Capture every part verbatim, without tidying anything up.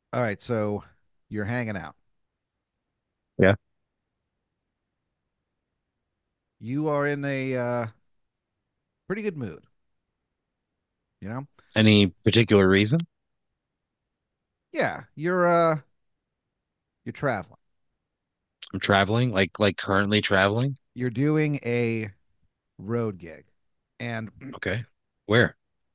All right, so you're hanging out. Yeah. You are in a uh, pretty good mood, you know? Any particular reason? Yeah, you're uh you're traveling. I'm traveling, like like currently traveling. You're doing a road gig. And Okay. Where?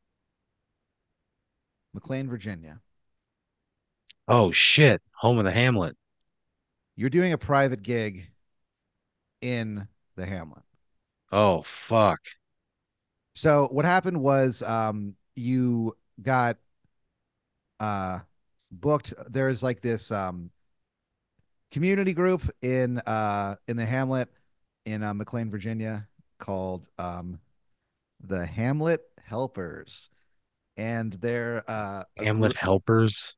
McLean, Virginia. Oh shit. Home of the Hamlet. You're doing a private gig in the Hamlet. Oh fuck. So what happened was um you got uh booked. There's like this um community group in uh in the Hamlet in uh, McLean, Virginia called um the Hamlet Helpers, and they're uh, a Hamlet group. Helpers.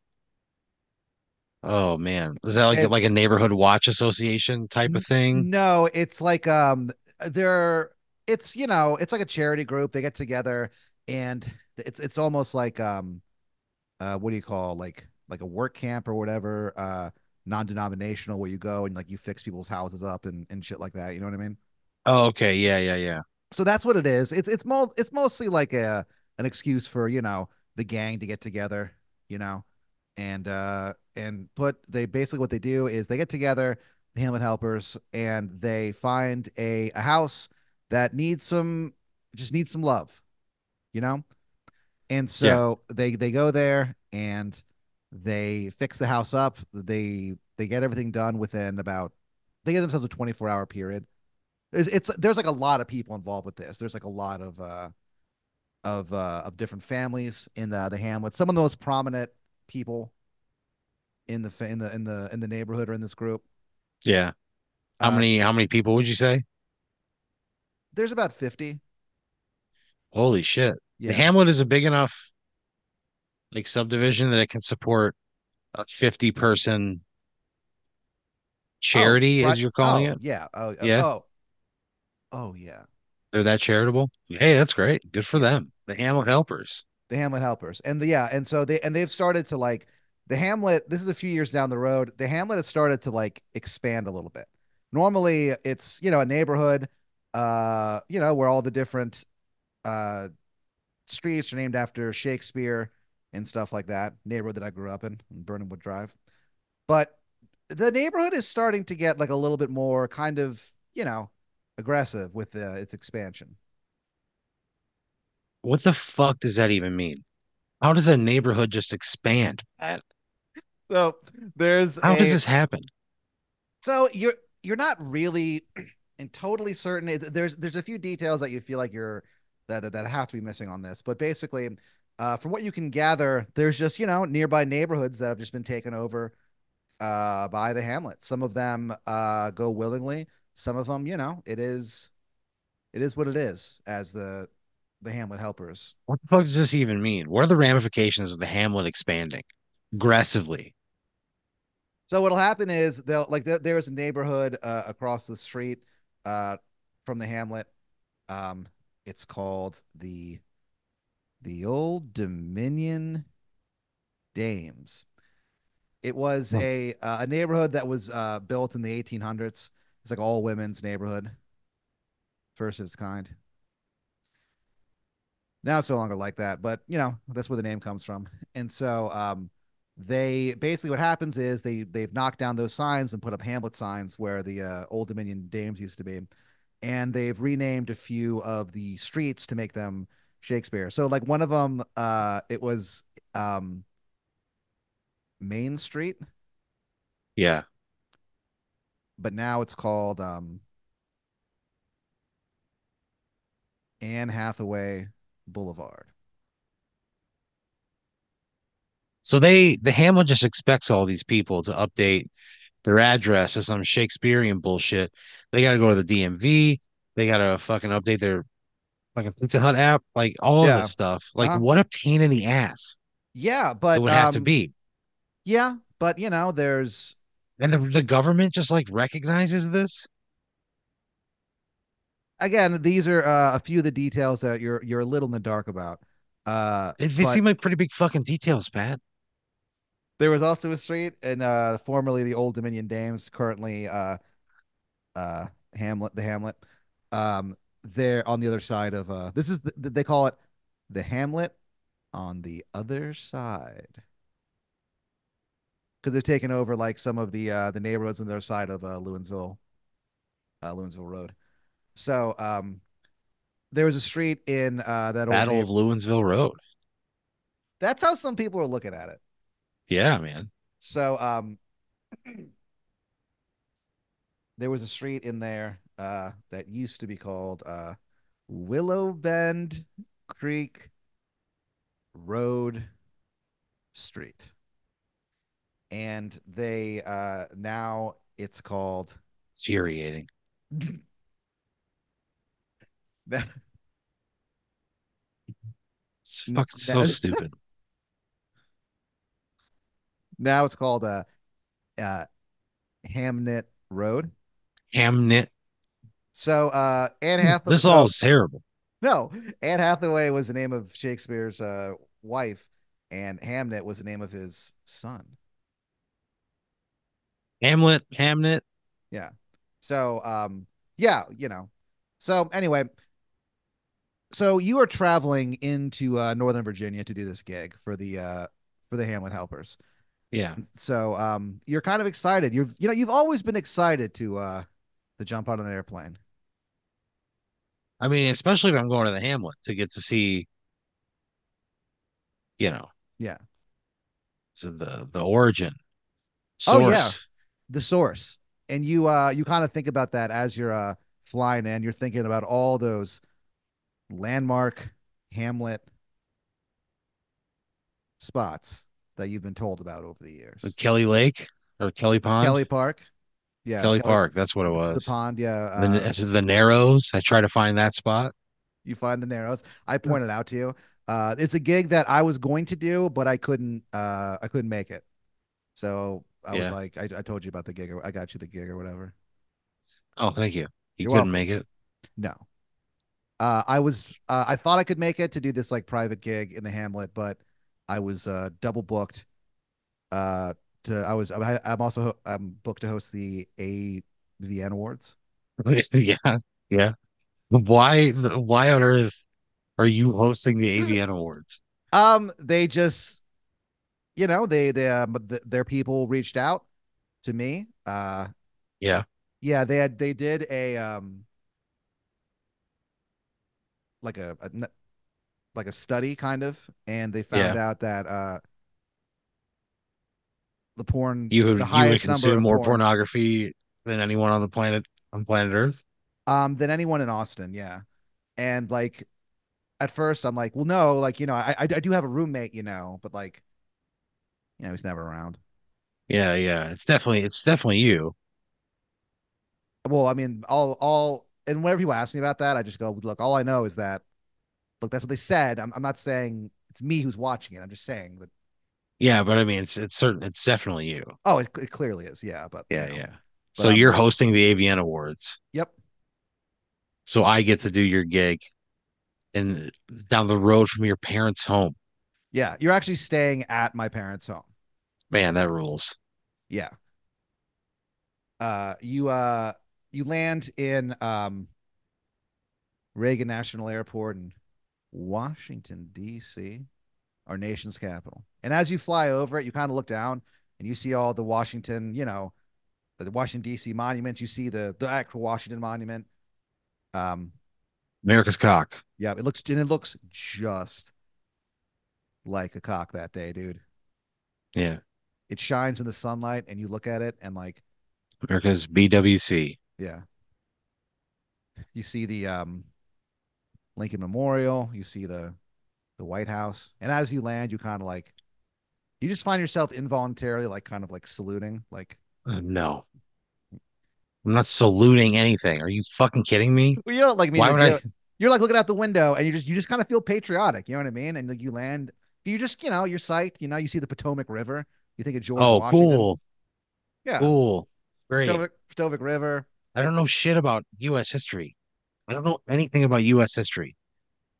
Oh man. Is that like And like a neighborhood watch association type of n- thing? no, it's like um, they're it's you know it's like a charity group. They get together, and it's it's almost like um, uh, what do you call like like a work camp or whatever, uh, non-denominational where you go and like you fix people's houses up and and shit like that. You know what I mean? Oh, okay. Yeah, yeah, yeah. So that's what it is. It's it's mo it's mostly like a an excuse for, you know, the gang to get together, you know, and uh and put they basically what they do is they get together, the Hamlet Helpers, and they find a a house that needs some just needs some love, you know? And Yeah. so they they go there and they fix the house up. They they get everything done within about they give themselves a twenty-four hour period. It's, it's there's like a lot of people involved with this. There's like a lot of uh of uh of different families in the the Hamlet. Some of the most prominent people in the in the in the in the neighborhood are in this group. Yeah. How Uh, many how many people would you say? there's about fifty. Holy shit. The Yeah. Hamlet is a big enough like subdivision that it can support a fifty person Oh, charity, pri- as you're calling oh it. yeah. Oh oh Yeah. oh oh yeah. They're that charitable. Hey, that's great. Good for Yeah. them. The Hamlet Helpers. The Hamlet Helpers. And the yeah, and so they and they've started to like the Hamlet, this is a few years down the road. The Hamlet has started to like expand a little bit. Normally it's, you know, a neighborhood uh, you know, where all the different uh streets are named after Shakespeare and stuff like that. Neighborhood that I grew up in, in Burnhamwood Drive. But the neighborhood is starting to get like a little bit more kind of, you know, aggressive with uh, its expansion. What the fuck does that even mean? How does a neighborhood just expand, Pat? So there's How does a this happen? so you're you're not really and totally certain. It, there's there's a few details that you feel like you're that that, that have to be missing on this, but basically, uh, from what you can gather, there's just you know nearby neighborhoods that have just been taken over uh, by the Hamlet. Some of them uh, go willingly. Some of them, you know, it is it is what it is as the the Hamlet helpers. What the fuck does this even mean? What are the ramifications of the Hamlet expanding aggressively? So what'll happen is they'll like there, there's a neighborhood uh, across the street uh, from the Hamlet. Um, it's called the the Old Dominion Dames. It was Hmm. a uh, a neighborhood that was uh, built in the eighteen hundreds. It's like all women's neighborhood, first of its kind. Now it's no longer like that, but you know that's where the name comes from. And so um, they basically what happens is they they've knocked down those signs and put up Hamlet signs where the uh, Old Dominion Dames used to be, and they've renamed a few of the streets to make them Shakespeare. So like one of them, uh, it was um, Main Street, Yeah. but now it's called um, Anne Hathaway Boulevard. So they the Hamlet just expects all these people to update their address as some Shakespearean bullshit. They gotta go to the D M V. They gotta fucking update their fucking Pizza Hut app, like all of Yeah. this stuff. Like, Uh-huh. what a pain in the ass Yeah, it but would have to um, be. yeah, but you know, there's And the, the government just like recognizes this. again, these are uh, a few of the details that you're you're a little in the dark about. Uh, They, they but seem like pretty big fucking details, Pat. There was also a street in uh formerly the Old Dominion Dames, currently uh uh Hamlet, the Hamlet. Um, there on the other side of uh this is the, they call it the Hamlet on the other side because they're taking over like some of the uh the neighborhoods on the other side of uh Lewinsville, uh Lewinsville Road. So um there was a street in uh that old Battle of neighbor. Lewinsville Road. That's how some people are looking at it. Yeah, man. So um there was a street in there uh that used to be called uh Willow Bend Creek Road Street. And they uh now it's called Infuriating. It's fucking so stupid. now it's called uh, uh Hamnet Road. Hamnet. So uh Anne Hathaway This all so is terrible. no, Anne Hathaway was the name of Shakespeare's uh wife, and Hamnet was the name of his son. Hamlet, Hamnet. Yeah. So um yeah, you know. So anyway, so you are traveling into uh Northern Virginia to do this gig for the uh for the Hamlet Helpers. Yeah. So um you're kind of excited. You've you know, you've always been excited to uh to jump out of an airplane. I mean, especially if I'm going to the Hamlet to get to see, you know, Yeah. so the the origin Oh yeah, source. the source. And you uh you kind of think about that as you're uh flying in. You're thinking about all those landmark Hamlet spots that you've been told about over the years. Kelly Lake or Kelly Pond. Kelly Park. Yeah, Kelly Kelly Park. That's what it the was. pond, yeah. Then Uh it's the Narrows. I try to find that spot. you find the Narrows. I pointed out to you. Uh it's a gig that I was going to do, but I couldn't uh I couldn't make it. So I was Yeah. like, I, I told you about the gig. Or I got you the gig or whatever. Oh, thank you. You You're couldn't welcome. make it. No. Uh, I was uh, I thought I could make it to do this like private gig in the Hamlet, but I was uh, double booked. Uh, to I was I, I'm also I'm booked to host the A V N Awards. Yeah. Yeah. Why why on earth are you hosting the A V N Awards? Um, they just you know they they um, th- their people reached out to me. Uh, Yeah. yeah, they had they did a um like a, a like a study kind of, and they found Yeah. out that uh the porn You the would you would highest number consume of more porn pornography than anyone on the planet on planet Earth? um than anyone in Austin. Yeah, and like at first I'm like, well, no, like you know, I I, I do have a roommate, you know, but like you know, he's never around. Yeah, yeah. It's definitely it's definitely you. Well, I mean, all all and whenever people ask me about that, I just go, look, all I know is that look, that's what they said. I'm I'm not saying it's me who's watching it. I'm just saying that. Yeah, but I mean it's it's certain it's definitely you. Oh, it, it clearly is. Yeah, but you Yeah, know, yeah. but So I'm you're like, hosting the A V N Awards. yep, So I get to do your gig and down the road from your parents' home. yeah. You're actually staying at my parents' home. Man, that rules. Yeah. Uh, you uh, you land in um Reagan National Airport in Washington D C, our nation's capital. And as you fly over it, you kind of look down and you see all the Washington, you know, the Washington D C monuments. You see the the actual Washington Monument. Um, America's cock. yeah, it looks and it looks just like a cock that day, dude. Yeah. It shines in the sunlight, and you look at it, and like, America's B W C. yeah, you see the um Lincoln Memorial, you see the the White House, and as you land, you kind of like you just find yourself involuntarily like kind of like saluting, like Uh, no, I'm not saluting anything. Are you fucking kidding me? well, you don't like mean Why like would you I? know, you're like looking out the window and you just you just kind of feel patriotic, you know what I mean? And like you land, you just you know you're psyched, you know you see the Potomac River, you think of George Oh, Washington, cool. yeah, Cool. Great. Potomac Potomac River, I don't know shit about U S history. I don't know anything about U S history.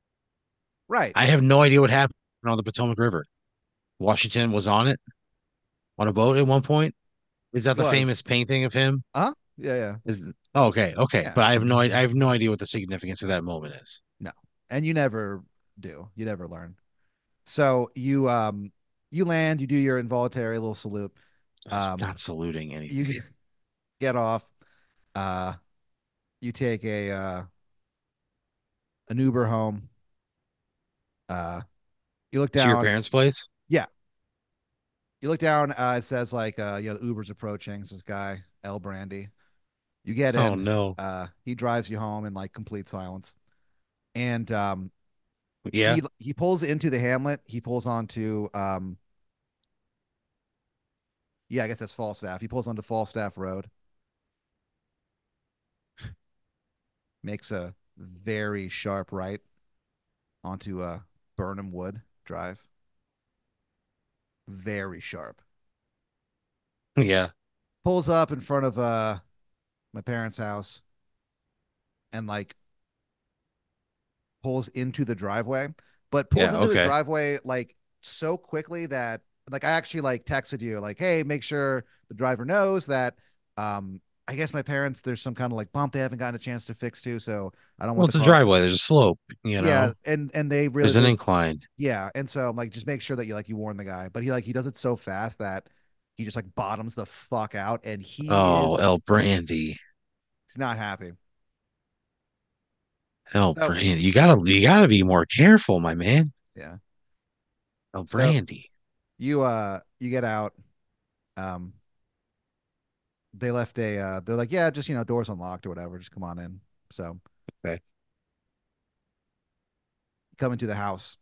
right? I have no idea what happened on the Potomac River. Washington was on it. on a boat at one point? Is that He the was. famous painting of him? Uh-huh. Yeah, yeah. Is oh, okay, okay, Yeah. but I have no I have no idea what the significance of that moment is. No. And you never do. You never learn. So you um you land, you do your involuntary little salute. Just Um not saluting anything. you get off. Uh you take a uh an Uber home. Uh you look To your down. parents' place? Yeah. You look down, uh it says like uh you know Uber's approaching. It's this guy, L Brandy. You get Oh in. no. Uh he drives you home in like complete silence. And um Yeah, he he pulls into the hamlet. He pulls onto um yeah, I guess that's Falstaff. He pulls onto Falstaff Road, makes a very sharp right onto uh Burnham Wood Drive. Very sharp. yeah, Pulls up in front of uh my parents' house and like pulls into the driveway, but pulls yeah. into the Okay. driveway like so quickly that like I actually like texted you like, hey, make sure the driver knows that um I guess my parents there's some kind of like bump they haven't gotten a chance to fix too, so I don't Well, want the it's a car. driveway. There's a slope. You Yeah, know, and and they really there's an there's incline. yeah, and so I'm like just make sure that you like you warn the guy, but he like he does it so fast that he just like bottoms the fuck out and he Oh, is El pissed. Brandy. He's not happy. El So Brandy. You gotta you gotta be more careful, my man. yeah. El So Brandy. you uh you get out. Um they left a uh they're like, yeah, just you know, doors unlocked or whatever, just come on in. So Okay. come into the house.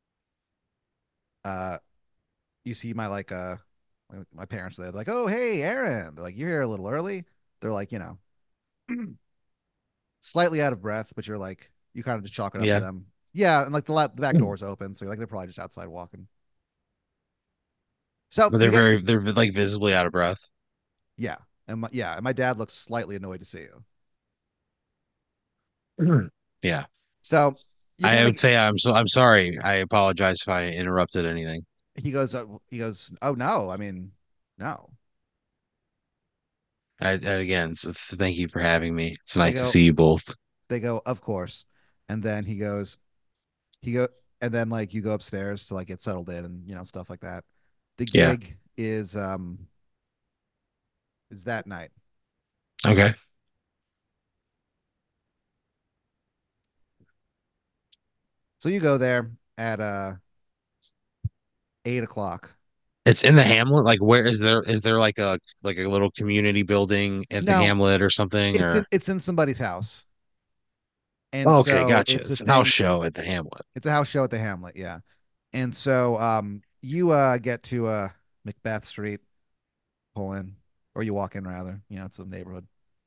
Uh you see my like uh my, my parents there, like, oh hey Aaron. They're like, you're here a little early. They're like, you know, slightly out of breath, but you're like you kind of just chalk it up to Yeah. them. Yeah, and like the, la- the back door's open, so you're like they're probably just outside walking. So But you they're get very they're like visibly out of breath. yeah, and my, yeah, and my dad looks slightly annoyed to see you. Yeah. So you I kind of would say I'm so I'm sorry. I apologize if I interrupted anything. he goes uh, he goes oh no, I mean no. I, I again, so thank you for having me. It's They nice to go see you both. they go of course, and then he goes he go and then like you go upstairs to like get settled in and you know stuff like that. The Yeah. gig is um is that night. Okay. So you go there at uh eight o'clock. It's in the hamlet. Like, where is there? Is there like a like a little community building at the No, hamlet or something? it's in Or it's in somebody's house, and oh, okay, so gotcha. it's a It's a house thing. show at the hamlet. It's a house show at the Hamlet, yeah. And so um you uh get to uh Macbeth Street, pull in, or you walk in rather. You know, it's a neighborhood.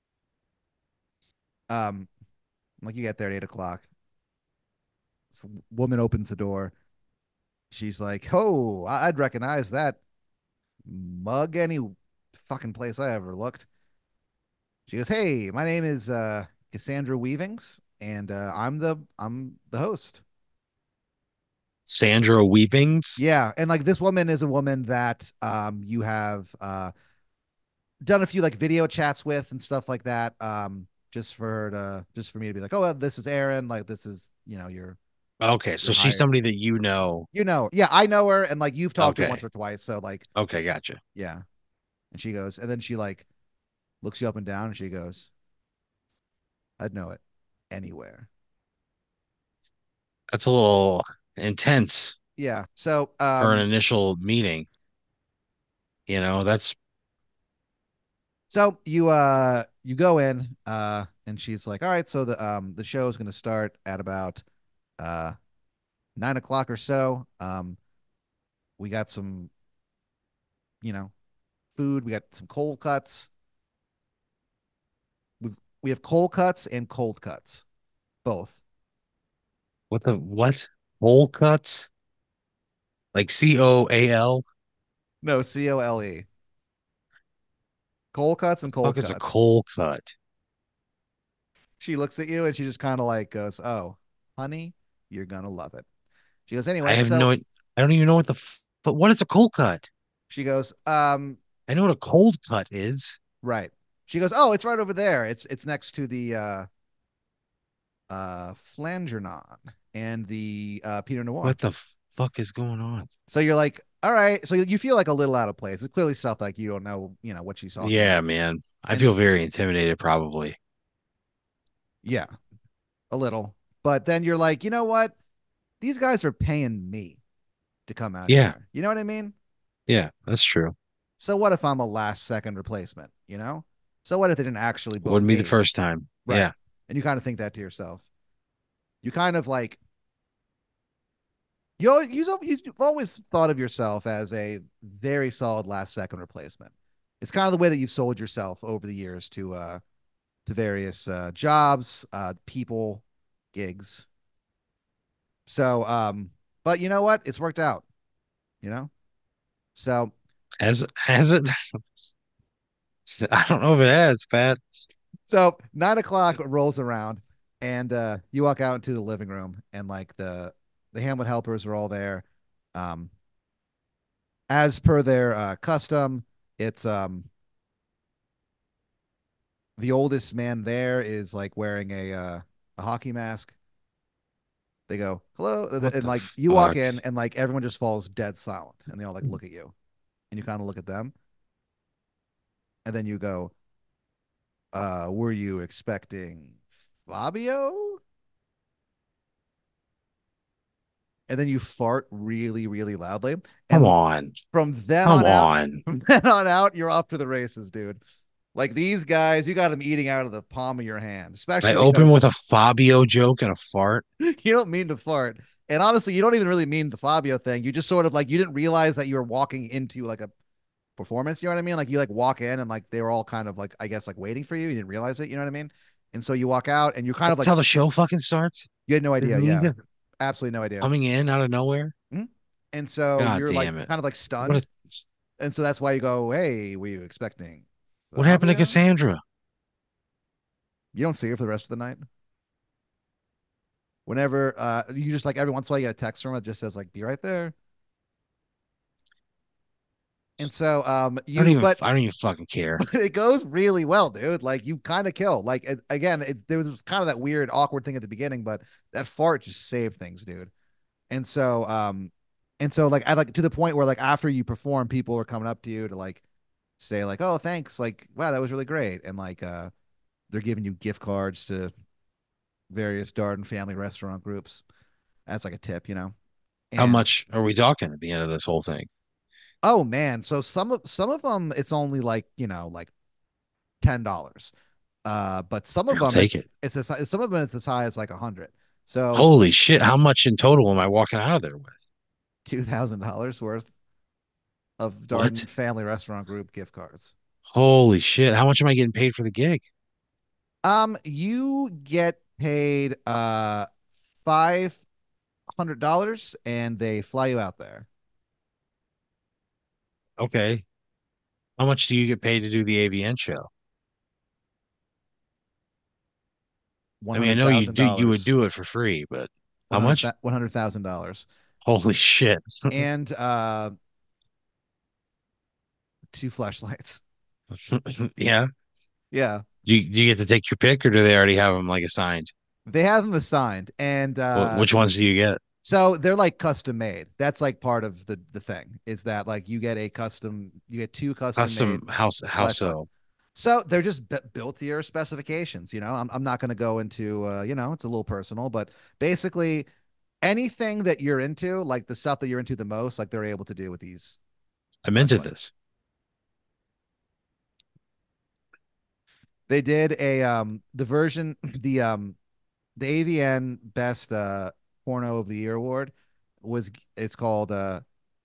Um, like you get there at eight o'clock. This woman opens the door. She's like, "Oh, I- I'd recognize that mug any fucking place I ever looked." She goes, "Hey, my name is uh Cassandra Weavings, and uh, I'm the I'm the host." Sandra Weavings. Yeah, and like this woman is a woman that um you have uh done a few like video chats with and stuff like that. Um, just for her to just for me to be like, "Oh, well, this is Aaron. Like this is you know your Okay, your so she's hired." somebody that you know. You know, yeah, I know her, and like you've talked to her once Okay. or twice, so like Okay, gotcha. yeah. And she goes, and then she like looks you up and down, and she goes, "I'd know it anywhere." That's a little intense Yeah. So for an um initial meeting. You know, that's So you uh you go in uh and she's like, all right, so the um the show is gonna start at about uh nine o'clock or so. Um we got some, you know, food, we got some cold cuts. We've we have cold cuts and cold cuts, both. what the what? Bowl cuts? Like C O A L? No, C O L E. Cold cuts The and cold fuck is a cuts. cold cut? She looks at you and she just kind of like goes, "Oh, honey, you're gonna love it." She goes, I "Anyway, have no so I don't even know what the f- but what is a cold cut? She goes, um, I know what a cold cut is. right. She goes, oh, it's right over there. It's it's next to the uh uh Flangernon and the uh Pinot Noir. What the fuck is going on? So you're like, all right. So you feel like a little out of place. It's clearly stuff like you don't know, you know, what she's talking Yeah, about. man. I And feel very intimidated, probably. yeah, a little. But then you're like, you know what? These guys are paying me to come out Yeah, here. You know what I mean? yeah, that's true. So what if I'm a last second replacement, you know? So what if they didn't actually book Wouldn't be the me? first time. Right. Yeah. And you kind of think that to yourself. You kind of like you always, you've always thought of yourself as a very solid last second replacement. It's kind of the way that you've sold yourself over the years to uh to various uh jobs, uh people, gigs. So um but you know what? It's worked out, you know? So Has has it? I don't know if it has, Pat. so nine o'clock rolls around and uh you walk out into the living room and like the the Hamlet helpers are all there. Um as per their uh custom, it's um the oldest man there is like wearing a uh, a hockey mask. They go hello, and, What and the like you walk fuck? in, and like everyone just falls dead silent, and they all like look at you, and you kind of look at them, and then you go, uh, "Were you expecting Fabio?" And then you fart really, really loudly, Come and on. from then Come on out, on. from then on out, you're off to the races, dude. Like these guys, you got them eating out of the palm of your hand, I especially open because with a Fabio joke and a fart. you don't mean to fart. And honestly, you don't even really mean the Fabio thing. You just sort of like you didn't realize that you were walking into like a performance. You know what I mean? Like you like walk in and like they were all kind of like I guess like waiting for you. You didn't realize it. You know what I mean? And so you walk out and you're kind of That's like how the show fucking starts. you had no Is idea. me Yeah, just absolutely no idea. coming in out of nowhere. Mhm. And so God you're like damn it. kind of like What a, stunned. And so that's why you go, hey, were you expecting what happened to Fabio? Cassandra? You don't see her for the rest of the night. Whenever uh you just like every once in a while you get a text from her that just says like be right there. And so um I don't you even but I don't even fucking care. but it goes really well, dude. Like you kind of kill. Like it, again, it, there was kind of that weird, awkward thing at the beginning, but that fart just saved things, dude. And so, um, and so like I like to the point where like after you perform, people are coming up to you to like say like, "Oh, thanks," like, "Wow, that was really great," and like uh, they're giving you gift cards to various Darden family restaurant groups as like a tip, you know. How And much are we talking at the end of this whole thing? oh man, so some of some of them it's only like you know like ten dollars. Uh, but some of I'll them take it's it. it's as, some of them it's as high as like a hundred. So Holy shit. How much in total am I walking out of there with? two thousand dollars worth of Darden What? Family Restaurant Group gift cards. Holy shit. How much am I getting paid for the gig? Um, you get paid uh five hundred dollars and they fly you out there. Okay. How much do you get paid to do the A V N show? One I mean, I hundred know you thousand do you would dollars. do it for free, but One how hundred much? one hundred thousand dollars. Holy shit. And uh two flashlights. Yeah. Yeah. Do you, do you get to take your pick or do they already have them like assigned? They have them assigned. And Wh- uh Which ones do you get? so they're like custom made. That's like part of the the thing is that like you get a custom, you get two custom made Custom house, how flashlight. so? So they're just b- built to your specifications. You know, I'm I'm not going to go into uh, you know, it's a little personal, but basically anything that you're into, like the stuff that you're into the most, like they're able to do with these I'm into flashlights. this. They did a um the version the um the A V N best uh porno of the year award was it's called uh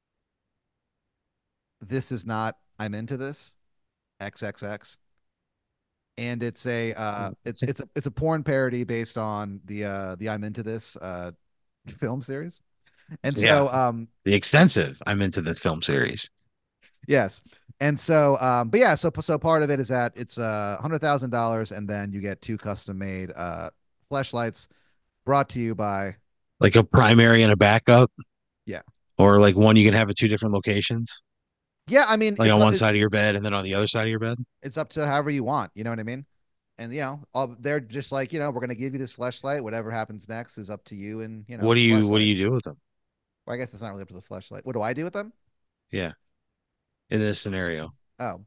This Is Not I'm Into This triple X, and it's a uh it's it's a it's a porn parody based on the uh the I'm Into This uh film series. And Yeah. so um The extensive. I'm into the film series. yes. And so um but yeah, so so part of it is that it's uh one hundred thousand dollars and then you get two custom made uh flashlights brought to you by Like a primary and a backup, yeah. or like one you can have at two different locations. Yeah, I mean, Like it's on one it, side of your bed and then on the other side of your bed? it's up to however you want. You know what I mean? And you know, all, they're just like, you know, we're gonna give you this fleshlight. Whatever happens next is up to you and you know What do the you what do fleshlight. you do with them? Well, I guess it's not really up to the fleshlight. What do I do with them? Yeah, in this scenario. Oh,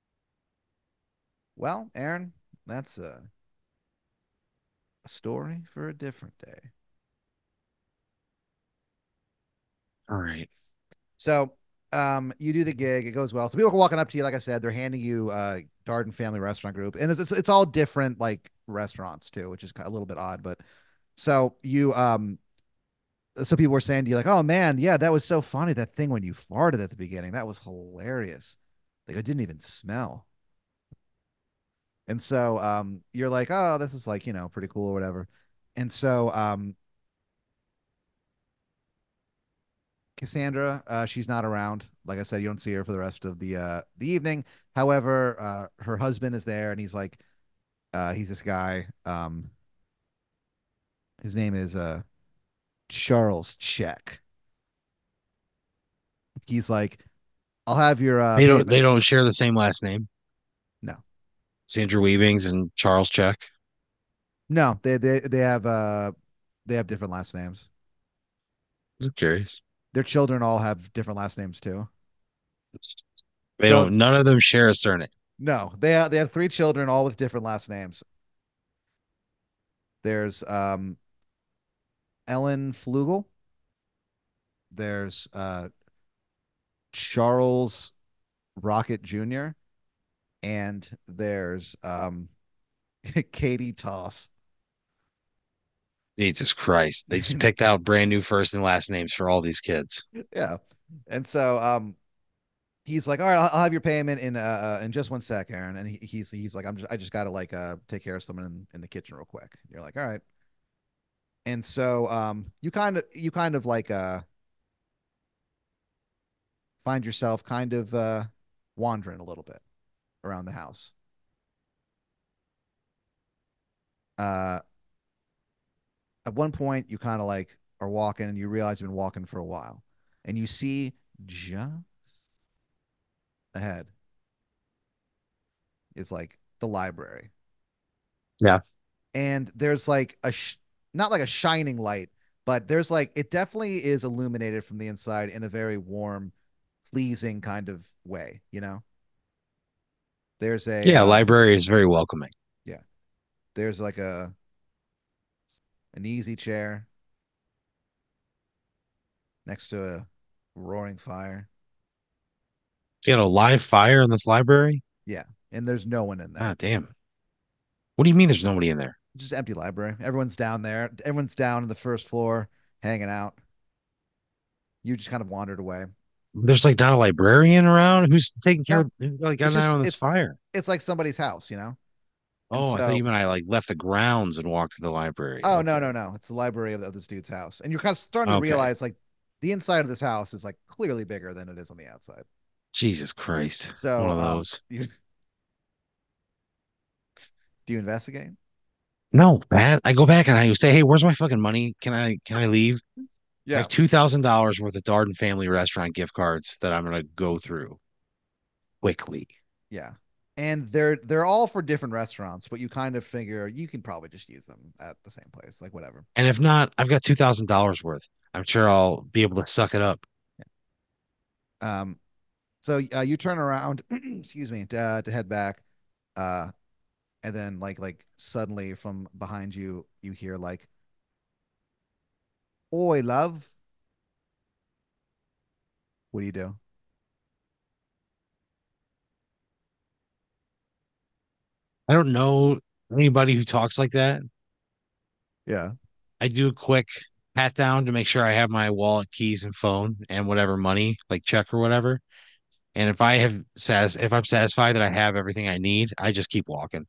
well, Aaron, that's a, a story for a different day. All right. So, um, you do the gig, it goes well. So people are walking up to you, like I said, they're handing you uh Darden Family Restaurant Group, and it's it's, it's all different like restaurants too, which is a little bit odd. But so you um, so people were saying to you like, "Oh man, yeah, that was so funny. That thing when you farted at the beginning, that was hilarious. Like it didn't even smell." And so um, you're like, "Oh, this is like you know pretty cool or whatever." And so um, Cassandra, uh, she's not around. Like I said, you don't see her for the rest of the uh, the evening. However, uh, her husband is there, and he's like, uh, he's this guy. Um, his name is uh, Charles Check. He's like, I'll have your uh, They don't payment. they don't share the same last name. No, Sandra Weavings and Charles Check. no, they they they have uh, they have different last names. Just curious. Their children all have different last names too. They So don't none of them share a surname. no, they have, they have three children all with different last names. There's um, Ellen Flugel. There's uh, Charles Rocket Junior and there's um Katie Toss. Jesus Christ. They just picked out brand new first and last names for all these kids. Yeah. And so um he's like, all right, I'll, I'll have your payment in uh uh, in just one sec, Aaron. And he, he's he's like, I'm just I just gotta like uh take care of someone in, in the kitchen real quick. You're like, all right. And so um you kind of you kind of like uh find yourself kind of uh wandering a little bit around the house. Uh at one point you kind of like are walking and you realize you've been walking for a while. And you see just ahead is like the library. Yeah. And there's like a sh- not like a shining light, but there's like it definitely is illuminated from the inside in a very warm, pleasing kind of way, you know? There's a Yeah, um library is very welcoming. yeah, there's like a an easy chair next to a roaring fire. You got a live fire in this library? Yeah, and there's no one in Ah, there. damn. What do you mean there's nobody in there? Just empty library. Everyone's down there. Everyone's down on the first floor hanging out. You just kind of wandered away. There's like not a librarian around who's taking care No, of who's like got it's an eye just on this it's fire. it's like somebody's house, you know? And Oh, I thought so you meant I like left the grounds and walked to the library. oh no, Okay. no, no. It's the library of, of this dude's house. And you're kind of starting to Okay. realize like the inside of this house is like clearly bigger than it is on the outside. Jesus Christ. One So of um those. you do you investigate? No, Pat. I go back and I say, hey, where's my fucking money? Can I can I leave? I Yeah. have two thousand dollars worth of Darden Family Restaurant gift cards that I'm gonna go through quickly. Yeah. And they're they're all for different restaurants, but you kind of figure you can probably just use them at the same place, like whatever. And if not, I've got two thousand dollars worth. I'm sure I'll be able to suck it up. Um so uh, you turn around, excuse me, to, uh, to head back. Uh and then like like suddenly from behind you you hear like, "Oi, love." What do you do? I don't know anybody who talks like that. Yeah. I do a quick pat down to make sure I have my wallet, keys, and phone and whatever money, like check or whatever. And if I have satis if I'm satisfied that I have everything I need, I just keep walking.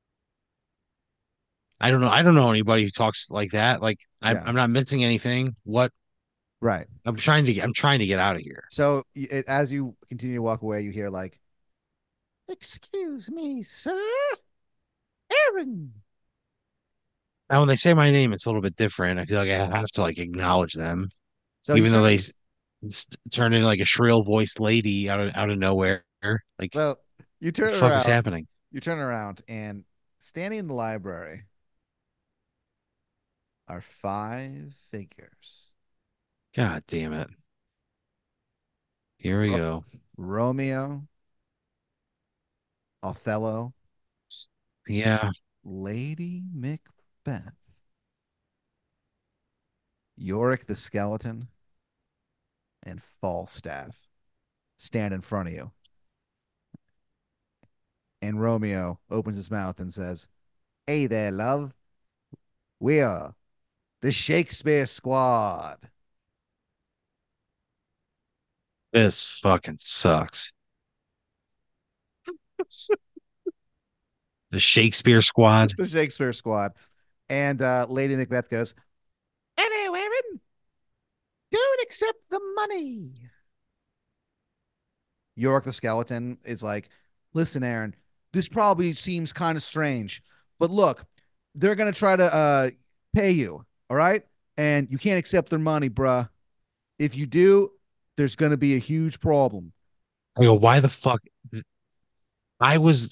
I don't know. I don't know anybody who talks like that. Like I'm Yeah. I'm not missing anything. What Right. I'm trying to get I'm trying to get out of here. So it, as you continue to walk away, you hear like, "Excuse me, sir, Aaron." Now when they say my name, it's a little bit different. I feel like I have to like acknowledge them, So you even though turn they It's turned into like a shrill voiced lady out of out of nowhere. Like, So you the turn fuck is around, happening? you turn around, and standing in the library are five figures. God damn it. Here we Ro- go. Romeo, Othello, Yeah. Lady Macbeth, Yorick the skeleton, and Falstaff stand in front of you. And Romeo opens his mouth and says, "Hey there, love. We're the Shakespeare Squad." This fucking sucks. The Shakespeare Squad. The Shakespeare Squad. And uh, Lady Macbeth goes, "Hello, Aaron. Don't accept the money." York the skeleton is like, "Listen, Aaron, this probably seems kind of strange, but look, they're gonna try to uh pay you, all right? And you can't accept their money, bruh. If you do, there's gonna be a huge problem." I go, why the fuck? I was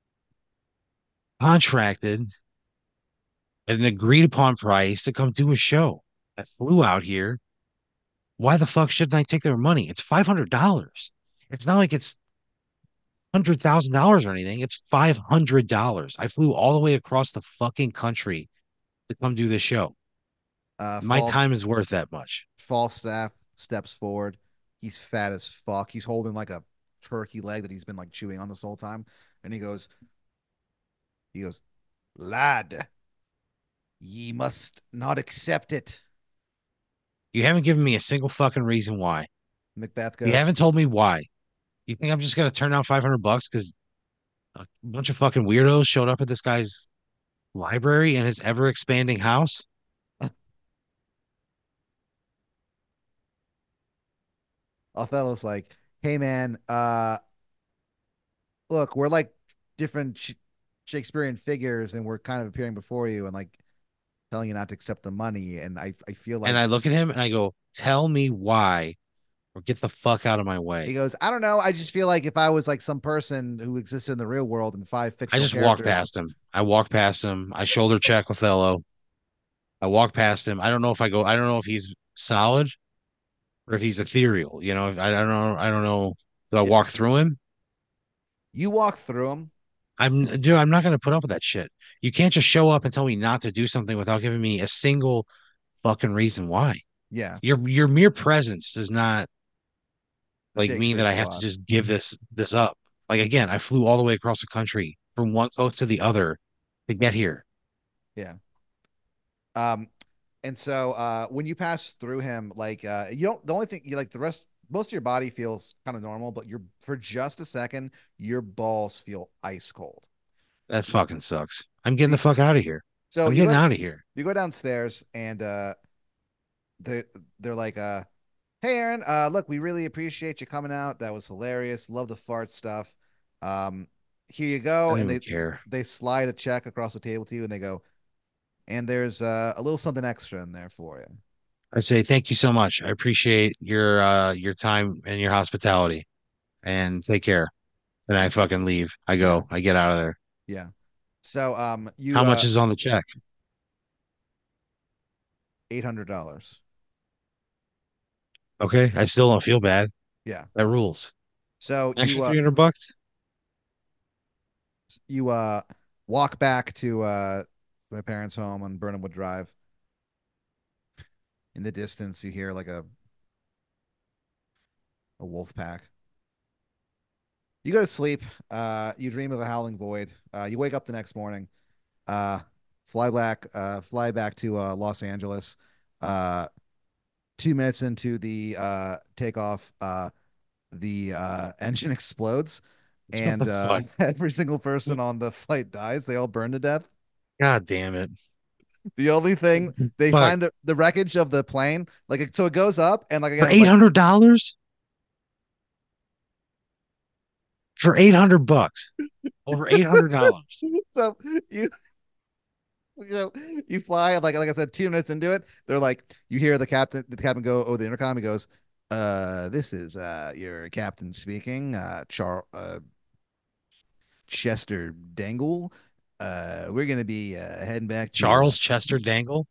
contracted at an agreed upon price to come do a show. I flew out here. Why the fuck shouldn't I take their money? It's five hundred dollars. It's not like it's one hundred thousand dollars or anything. It's five hundred dollars. I flew all the way across the fucking country to come do this show. Uh, My false time is worth that much. Falstaff steps forward. He's fat as fuck. He's holding like a turkey leg that he's been like chewing on this whole time, and he goes, he goes, "Lad, ye must not accept it." You haven't given me a single fucking reason why. Macbeth You goes, haven't told me why. You think I'm just gonna turn out five hundred bucks because a bunch of fucking weirdos showed up at this guy's library in his ever expanding house? Othello's like, "Hey man, uh, look, we're like different sh- Shakespearean figures, and we're kind of appearing before you, and like telling you not to accept the money. And I, I feel And like." I look at him and I go, tell me why or get the fuck out of my He way. goes, "I don't know. I just feel like if I was like some person who existed in the real world and five I fictional just walked characters." past him. I walked past him. I shoulder check Othello. I walk past him. I don't know if I go, I don't know if he's solid or if he's ethereal. You know, I, I don't know. I don't know. Do I Yeah. walk through him? You walk through them. I'm, dude, I'm not going to put up with that shit. You can't just show up and tell me not to do something without giving me a single fucking reason why. Yeah. Your your mere presence does not The like mean Shakespeare that I have to Squad. just give this this up. Like again, I flew all the way across the country from one coast to the other to get here. Yeah. Um, and so uh when you pass through him, like uh you don't the only thing you like the rest most of your body feels kind of normal, but you're for just a second, your balls feel ice cold. That fucking sucks. I'm getting the You, fuck out of here. so I'm you getting go out of here. you go downstairs and uh they're they're like uh "Hey Aaron, uh look, we really appreciate you coming out. That was hilarious. Love the fart stuff. Um here you I go." don't And even they care. they slide a check across the table to you and they go, "And there's uh, a little something extra in there for you." I say thank you so much. I appreciate your uh your time and your hospitality. And take care. And I fucking leave. I Yeah, go. I get out of there. yeah. So um How you much uh is on the check? eight hundred dollars. Okay. I still don't feel bad. Yeah. That rules. So An extra you uh three hundred bucks? you uh walk back to uh my parents' home on Burnhamwood Drive. In the distance you hear like a a wolf pack. You go to sleep, uh you dream of a howling void. Uh you wake up the next morning, uh fly back uh fly back to uh Los Angeles. Uh two minutes into the uh takeoff, uh the uh engine explodes What the and uh fuck? every single person on the flight dies. They all burn to death. God damn it. The only thing they Fuck. find the, the wreckage of the plane, like it, so it goes up and like For again it's like eight hundred dollars? For eight hundred bucks. Over eight hundred dollars. so you you know you fly and like like I said, two minutes into it, they're like you hear the captain the captain go over the intercom. He goes, Uh, this is uh your captain speaking, uh, Char uh Chester Dangle. Uh, we're gonna be uh heading back to. Charles Chester Dangle.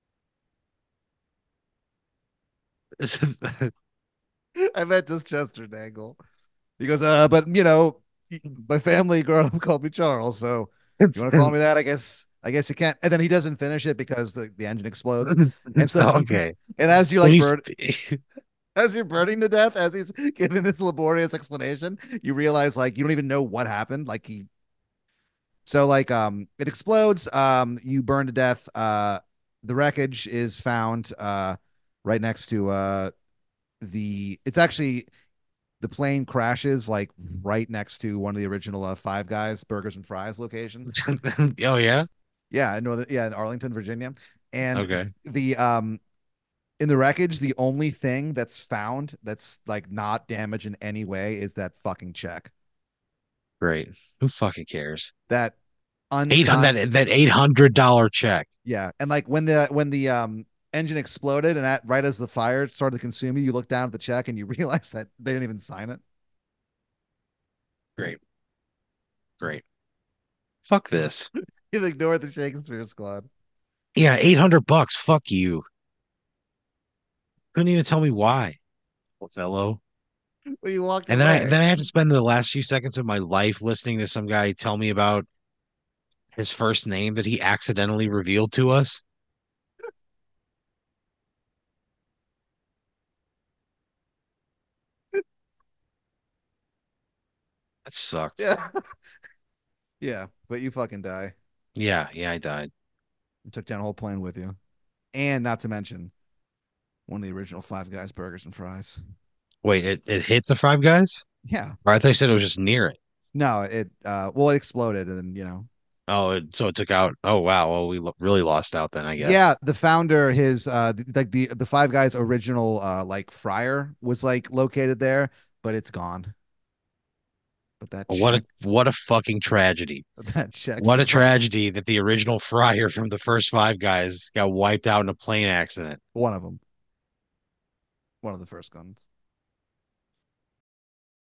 I meant just Chester Dangle. He goes, uh, but you know, my family growing up called me Charles, so you want to call me that? I guess. I guess you can't. And then he doesn't finish it because the, the engine explodes, and so Okay. and as you So like he's burn as you're burning to death, as he's giving this laborious explanation, you realize like you don't even know what happened. Like he, so like um, it explodes. Um, you burn to death. Uh, the wreckage is found uh right next to uh the. It's actually the plane crashes like right next to one of the original uh, Five Guys Burgers and Fries location. oh yeah. Yeah, in northern, yeah, in Arlington, Virginia. And Okay. the um in the wreckage, the only thing that's found that's like not damaged in any way is that fucking check. Great. Who fucking cares? That Eight unsigned. hundred that that eight hundred dollar check. Yeah, and like when the when the um engine exploded and that right as the fire started to consume you, you look down at the check and you realize that they didn't even sign it. Great. Great. Fuck this. You ignore the Shakespeare Squad. Yeah, eight hundred bucks. Fuck you. Couldn't even tell me why. Othello. Well, you walked And then I away. then I have to spend the last few seconds of my life listening to some guy tell me about his first name that he accidentally revealed to us. That sucked. Yeah. Yeah, but you fucking die. Yeah, yeah, I died. You took down a whole plane with you. And not to mention one of the original Five Guys burgers and fries. Wait, it, it hit the Five Guys? Yeah. Or I thought you said it was just near it. No, it uh well it exploded and then, you know. Oh, it, so it took out. Oh, wow. Well, we lo really lost out then, I guess. Yeah, the founder, his uh th- like the the Five Guys original uh like fryer was like located there, but it's gone. But that What a check what a fucking tragedy. that check What a survived. tragedy that the original fryer from the first Five Guys got wiped out in a plane accident. One of them. One of the first guns.